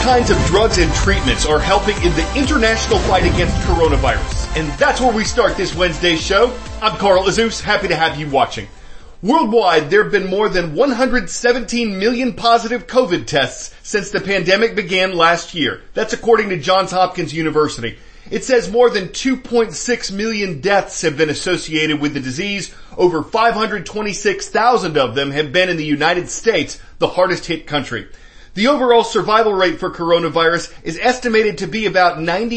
kinds of drugs and treatments are helping in the international fight against coronavirus. And that's where we start this Wednesday's show. I'm Carl Azus, happy to have you watching. Worldwide, there have been more than 117 million positive COVID tests since the pandemic began last year. That's according to Johns Hopkins University. It says more than 2.6 million deaths have been associated with the disease. Over 526,000 of them have been in the United States, the hardest hit country. The overall survival rate for coronavirus is estimated to be about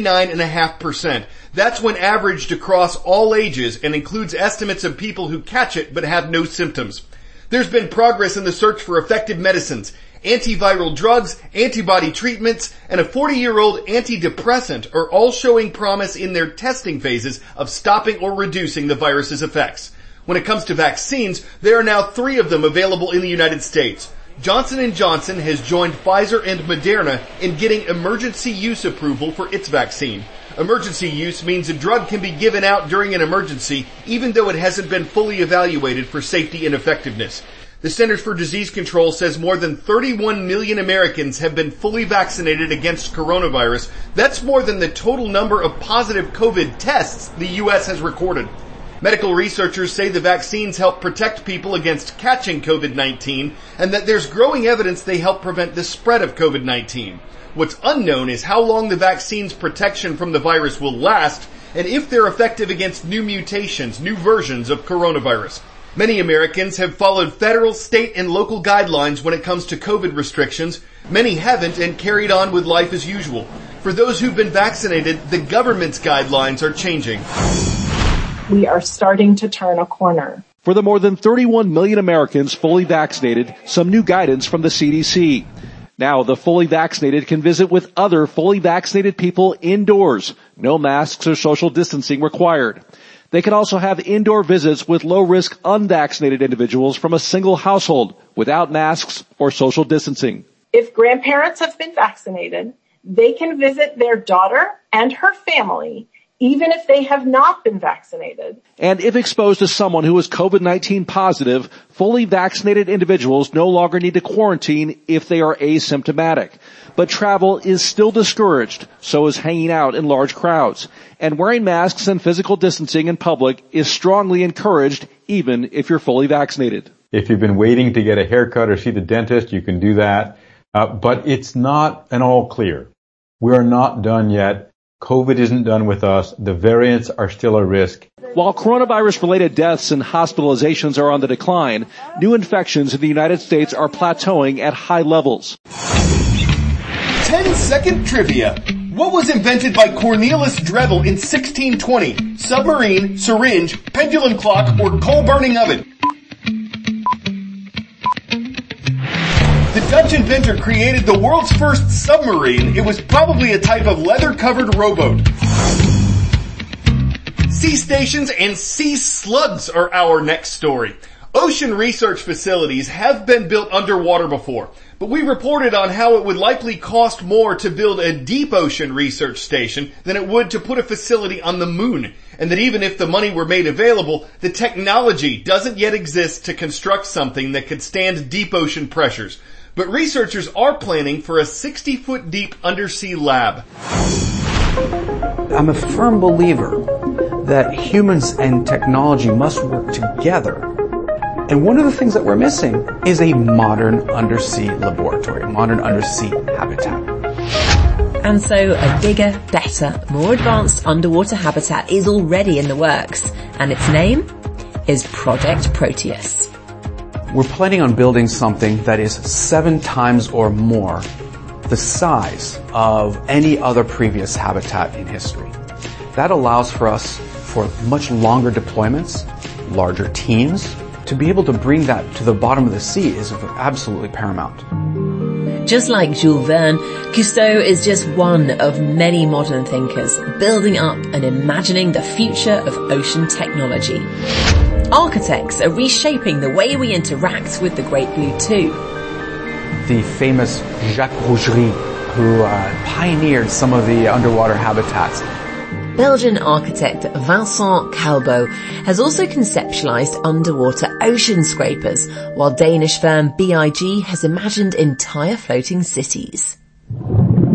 99.5%. That's when averaged across all ages and includes estimates of people who catch it but have no symptoms. There's been progress in the search for effective medicines. Antiviral drugs, antibody treatments, and a 40-year-old antidepressant are all showing promise in their testing phases of stopping or reducing the virus's effects. When it comes to vaccines, there are now 3 of them available in the United States. Johnson & Johnson has joined Pfizer and Moderna in getting emergency use approval for its vaccine. Emergency use means a drug can be given out during an emergency even though it hasn't been fully evaluated for safety and effectiveness. The Centers for Disease Control says more than 31 million Americans have been fully vaccinated against coronavirus. That's more than the total number of positive COVID tests the U.S. has recorded. Medical researchers say the vaccines help protect people against catching COVID-19 and that there's growing evidence they help prevent the spread of COVID-19. What's unknown is how long the vaccine's protection from the virus will last and if they're effective against new mutations, new versions of coronavirus. Many Americans have followed federal, state, and local guidelines when it comes to COVID restrictions. Many haven't and carried on with life as usual. For those who've been vaccinated, the government's guidelines are changing. We are starting to turn a corner. For the more than 31 million Americans fully vaccinated, some new guidance from the CDC. Now the fully vaccinated can visit with other fully vaccinated people indoors. No masks or social distancing required. They can also have indoor visits with low-risk unvaccinated individuals from a single household without masks or social distancing. If grandparents have been vaccinated, they can visit their daughter and her family even if they have not been vaccinated. And if exposed to someone who is COVID-19 positive, fully vaccinated individuals no longer need to quarantine if they are asymptomatic. But travel is still discouraged, so is hanging out in large crowds. And wearing masks and physical distancing in public is strongly encouraged, even if you're fully vaccinated. If you've been waiting to get a haircut or see the dentist, you can do that. But it's not an all clear. We are not done yet. COVID isn't done with us. The variants are still a risk. While coronavirus-related deaths and hospitalizations are on the decline, new infections in the United States are plateauing at high levels. 10-second trivia. What was invented by Cornelis Drebbel in 1620? Submarine, syringe, pendulum clock, or coal-burning oven? The Dutch inventor created the world's first submarine. It was probably a type of leather-covered rowboat. Sea stations and sea slugs are our next story. Ocean research facilities have been built underwater before, but we reported on how it would likely cost more to build a deep ocean research station than it would to put a facility on the moon, and that even if the money were made available, the technology doesn't yet exist to construct something that could stand deep ocean pressures. But researchers are planning for a 60-foot deep undersea lab. I'm a firm believer that humans and technology must work together. And one of the things that we're missing is a modern undersea laboratory, a modern undersea habitat. And so a bigger, better, more advanced underwater habitat is already in the works. And its name is Project Proteus. We're planning on building something that is 7 times or more the size of any other previous habitat in history. That allows for us for much longer deployments, larger teams. To be able to bring that to the bottom of the sea is absolutely paramount. Just like Jules Verne, Cousteau is just one of many modern thinkers building up and imagining the future of ocean technology. Architects are reshaping the way we interact with the Great Blue Too. The famous Jacques Rougerie, who pioneered some of the underwater habitats. Belgian architect Vincent Calbo has also conceptualized underwater ocean scrapers, while Danish firm BIG has imagined entire floating cities.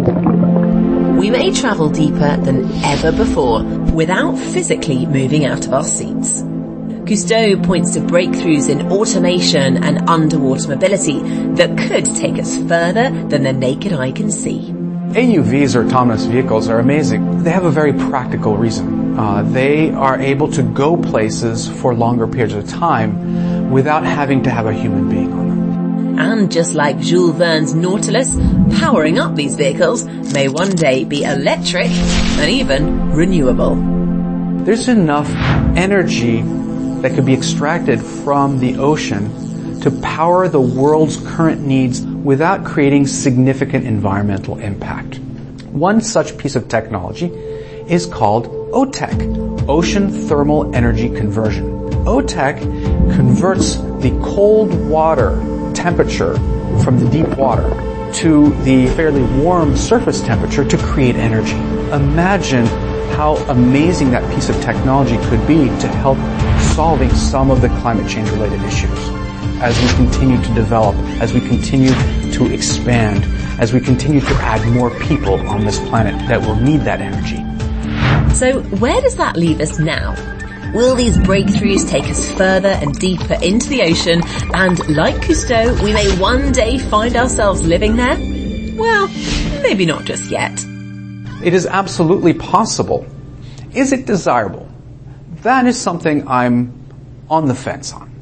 may travel deeper than ever before without physically moving out of our seats. Cousteau points to breakthroughs in automation and underwater mobility that could take us further than the naked eye can see. AUVs, or autonomous vehicles, are amazing. They have a very practical reason. They are able to go places for longer periods of time without having to have a human being on them. And just like Jules Verne's Nautilus, powering up these vehicles may one day be electric and even renewable. There's enough energy that could be extracted from the ocean to power the world's current needs without creating significant environmental impact. One such piece of technology is called OTEC, Ocean Thermal Energy Conversion. OTEC converts the cold water temperature from the deep water to the fairly warm surface temperature to create energy. Imagine how amazing that piece of technology could be to help solving some of the climate change related issues as we continue to develop, as we continue to expand, as we continue to add more people on this planet that will need that energy. So where does that leave us now? Will these breakthroughs take us further and deeper into the ocean, and like Cousteau, we may one day find ourselves living there? Well, maybe not just yet. It is absolutely possible. Is it desirable? That is something I'm on the fence on.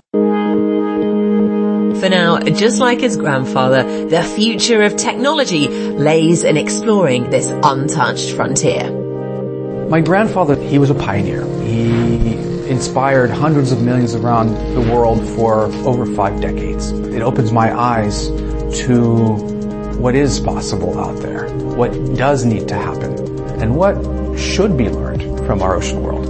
For now, just like his grandfather, the future of technology lays in exploring this untouched frontier. My grandfather, he was a pioneer. He inspired hundreds of millions around the world for over 5 decades. It opens my eyes to what is possible out there, what does need to happen, and what should be learned from our ocean world.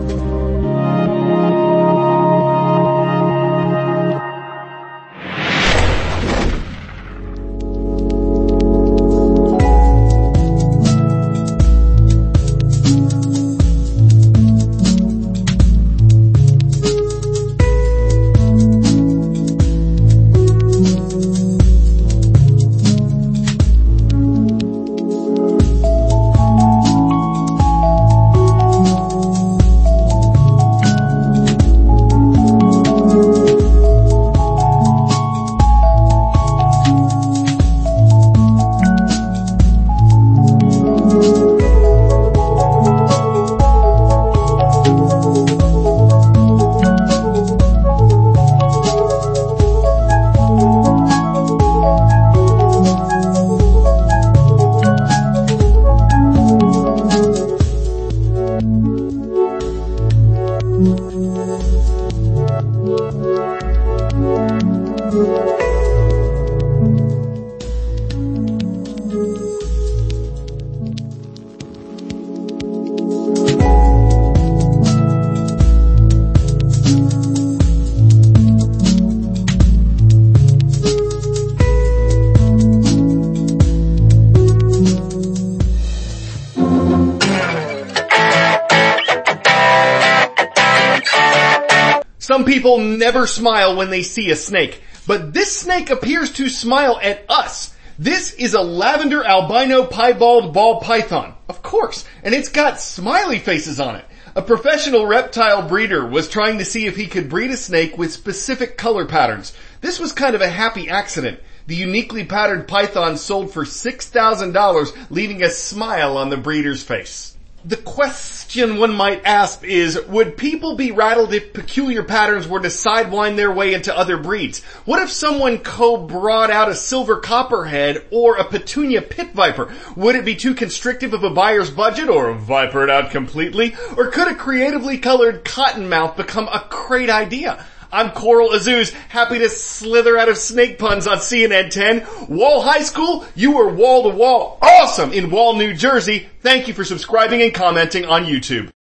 Some people never smile when they see a snake, but this snake appears to smile at us. This is a lavender albino piebald ball python, of course, and it's got smiley faces on it. A professional reptile breeder was trying to see if he could breed a snake with specific color patterns. This was kind of a happy accident. The uniquely patterned python sold for $6,000, leaving a smile on the breeder's face. The question one might ask is, would people be rattled if peculiar patterns were to sidewind their way into other breeds? What if someone brought out a silver copperhead or a petunia pit viper? Would it be too constrictive of a buyer's budget, or viper it out completely? Or could a creatively colored cottonmouth become a great idea? I'm Coral Azuz, happy to slither out of snake puns on CNN 10. Wall High School, you were wall to wall awesome in Wall, New Jersey. Thank you for subscribing and commenting on YouTube.